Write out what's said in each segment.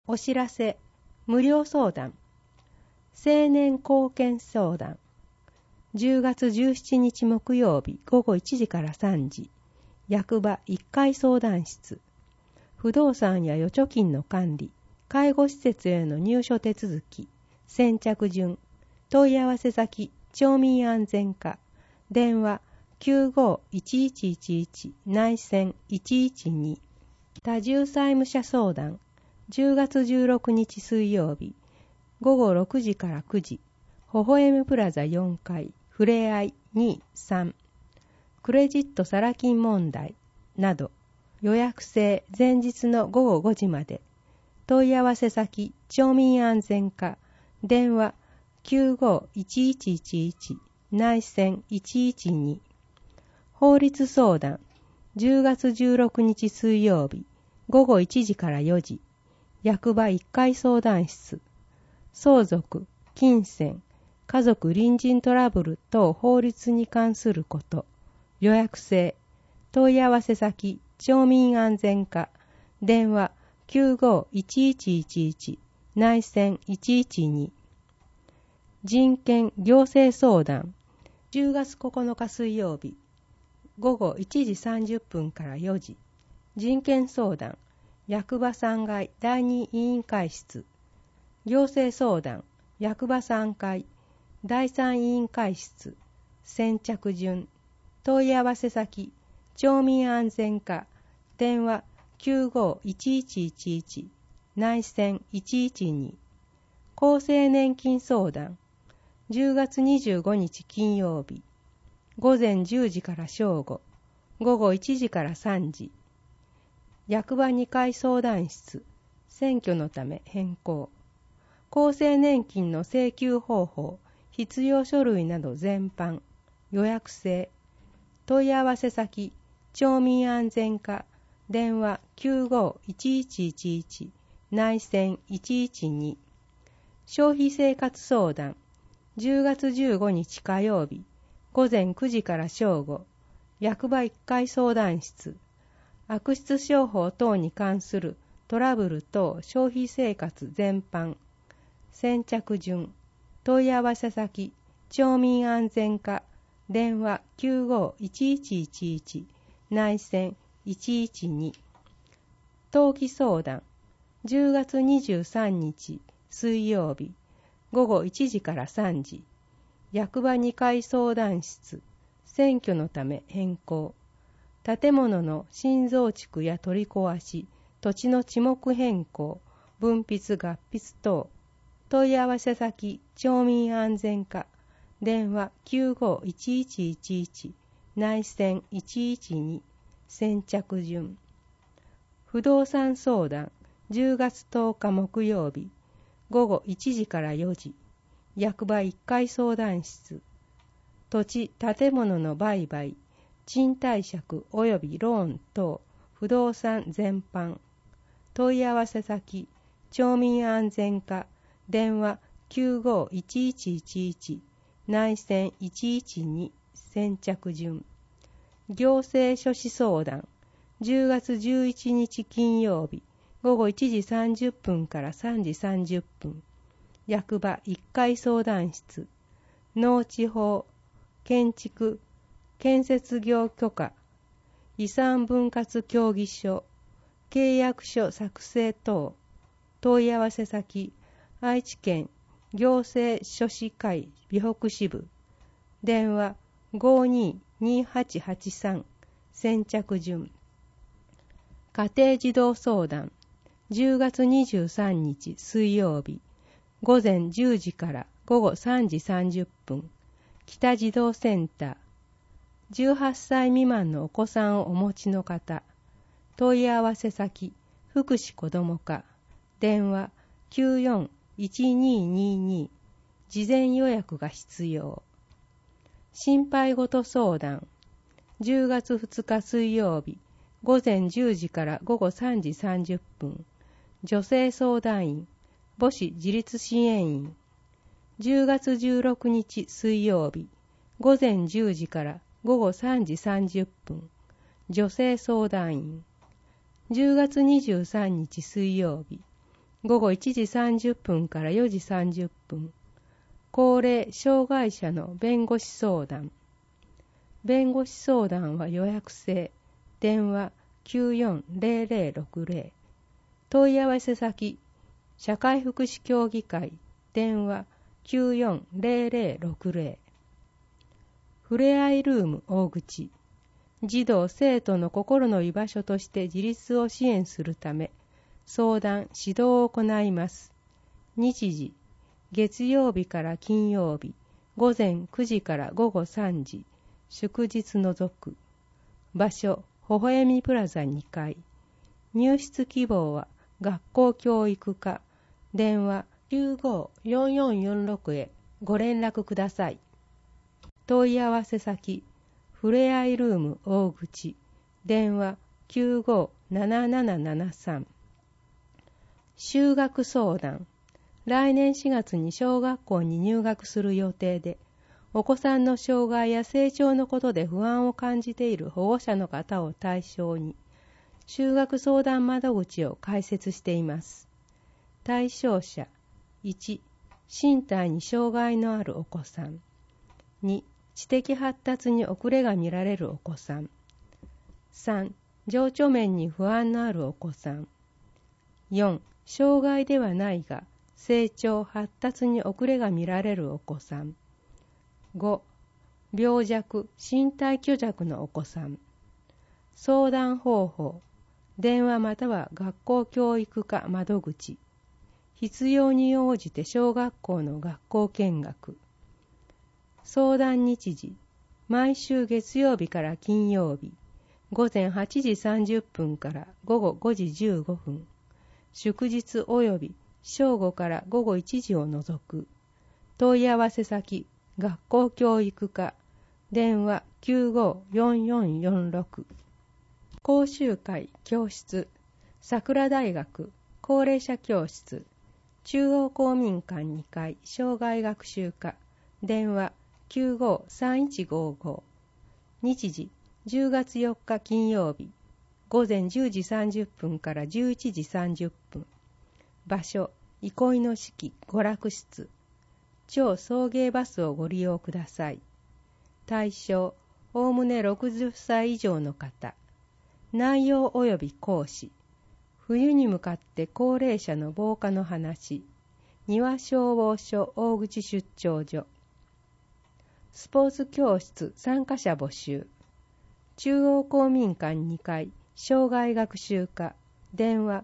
お知らせ、無料相談、青年貢献相談、10月17日木曜日午後1時から3時、役場1階相談室、不動産や預貯金の管理、介護施設への入所手続き、先着順、問い合わせ先、町民安全課、電話 95-1111 内線112、多重債務者相談、10月16日水曜日、午後6時から9時、微笑むプラザ4階、ふれあい2、3、クレジットサラ金問題など、予約制前日の午後5時まで、問い合わせ先、町民安全課、電話 95-1111 内線112、法律相談、10月16日水曜日、午後1時から4時、役場1階相談室、相続、金銭、家族隣人トラブル等法律に関すること、予約制、問い合わせ先、町民安全課、電話 95-1111 内線112、人権行政相談、10月9日水曜日、午後1時30分から4時、人権相談、役場3階第2委員会室、行政相談、役場3階第3委員会室、先着順、問い合わせ先、町民安全課、電話 95-1111 内線112、厚生年金相談、10月25日金曜日、午前10時から正午、午後1時から3時、役場2階相談室、選挙のため変更、厚生年金の請求方法、必要書類など全般、予約制、問い合わせ先、町民安全課、電話 95-1111 内線112、消費生活相談、10月15日火曜日、午前9時から正午、役場1階相談室、悪質商法等に関するトラブル等消費生活全般、先着順、問い合わせ先、町民安全課、電話 95-1111 内線112、登記相談、10月23日水曜日、午後1時から3時、役場2階相談室、選挙のため変更、建物の新増築や取り壊し、土地の地目変更、分筆合筆等、問い合わせ先、町民安全課、電話 95-1111 内線112、先着順。不動産相談、10月10日木曜日、午後1時から4時、役場1階相談室、土地・建物の売買、賃貸借及びローン等不動産全般、問い合わせ先、町民安全課、電話 95-1111 内線112、先着順。行政書士相談、10月11日金曜日、午後1時30分から3時30分、役場1階相談室、農地法、建築、建設業許可、遺産分割協議書、契約書作成等、問い合わせ先、愛知県行政書士会美北支部、電話 52-2883 先着順。家庭児童相談、10月23日水曜日、午前10時から午後3時30分、北児童センター、18歳未満のお子さんをお持ちの方、問い合わせ先、福祉子ども課、電話 94-1222、事前予約が必要。心配事相談、10月2日水曜日、午前10時から午後3時30分、女性相談員、母子自立支援員、10月16日水曜日、午前10時から午後3時30分、女性相談員、10月23日水曜日、 午後1時30分から4時30分。高齢障害者の弁護士相談。弁護士相談は予約制。電話940060。問い合わせ先、社会福祉協議会。電話940060。ふれあいルーム大口。児童生徒の心の居場所として自立を支援するため、相談・指導を行います。日時、月曜日から金曜日、午前9時から午後3時、祝日除く。場所、微笑みプラザ2階。入室希望は学校教育課。電話954446へご連絡ください。問い合わせ先、ふれあいルーム大口。電話957773。就学相談。来年4月に小学校に入学する予定で、お子さんの障害や成長のことで不安を感じている保護者の方を対象に、就学相談窓口を開設しています。対象者、1、身体に障害のあるお子さん。2、知的発達に遅れが見られるお子さん。3、情緒面に不安のあるお子さん。4、障害ではないが、成長・発達に遅れが見られるお子さん。5、病弱・身体虚弱のお子さん。相談方法、電話または学校教育課窓口。必要に応じて小学校の学校見学。相談日時、毎週月曜日から金曜日、午前8時30分から午後5時15分。祝日及び正午から午後1時を除く。問い合わせ先、学校教育課。電話954446。講習会教室。桜大学高齢者教室。中央公民館2階生涯学習課。電話953155。日時10月4日金曜日。午前10時30分から11時30分。場所、憩いの式娯楽室。超送迎バスをご利用ください。対象、おおむね60歳以上の方。内容及び講師。冬に向かって高齢者の防火の話。庭消防署大口出張所。スポーツ教室参加者募集。中央公民館2階生涯学習課。電話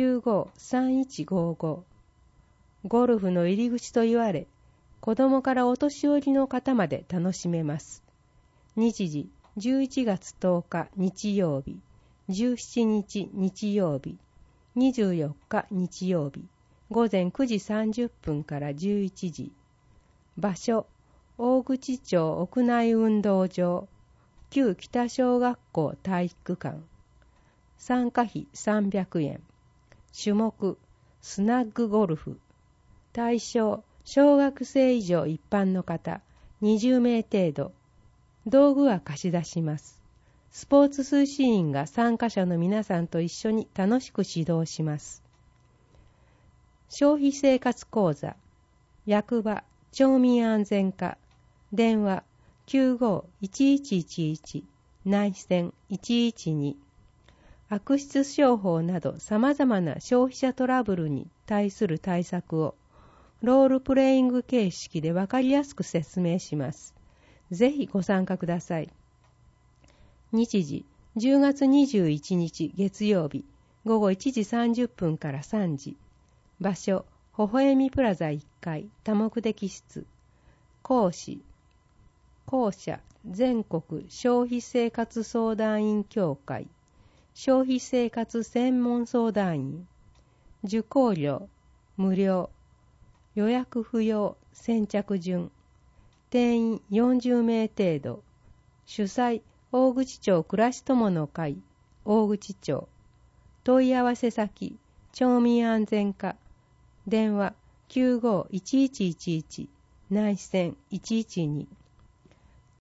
953155。ゴルフの入り口と言われ、子供からお年寄りの方まで楽しめます。日時11月10日日曜日、17日日曜日、24日日曜日、午前9時30分から11時。場所、大口町屋内運動場、旧北小学校体育館。参加費300円。種目、スナッグゴルフ。対象、小学生以上一般の方、20名程度。道具は貸し出します。スポーツ推進員が参加者の皆さんと一緒に楽しく指導します。消費生活講座、役場、町民安全課。電話951111、内線112。悪質商法など様々な消費者トラブルに対する対策をロールプレイング形式でわかりやすく説明します。ぜひご参加ください。日時10月21日月曜日午後1時30分から3時。場所、微笑みプラザ1階多目的室。講師、校舎全国消費生活相談員協会消費生活専門相談員。受講料無料。予約不要。先着順。定員40名程度。主催大口町暮らし友の会大口町。問い合わせ先町民安全課。電話951111内線112。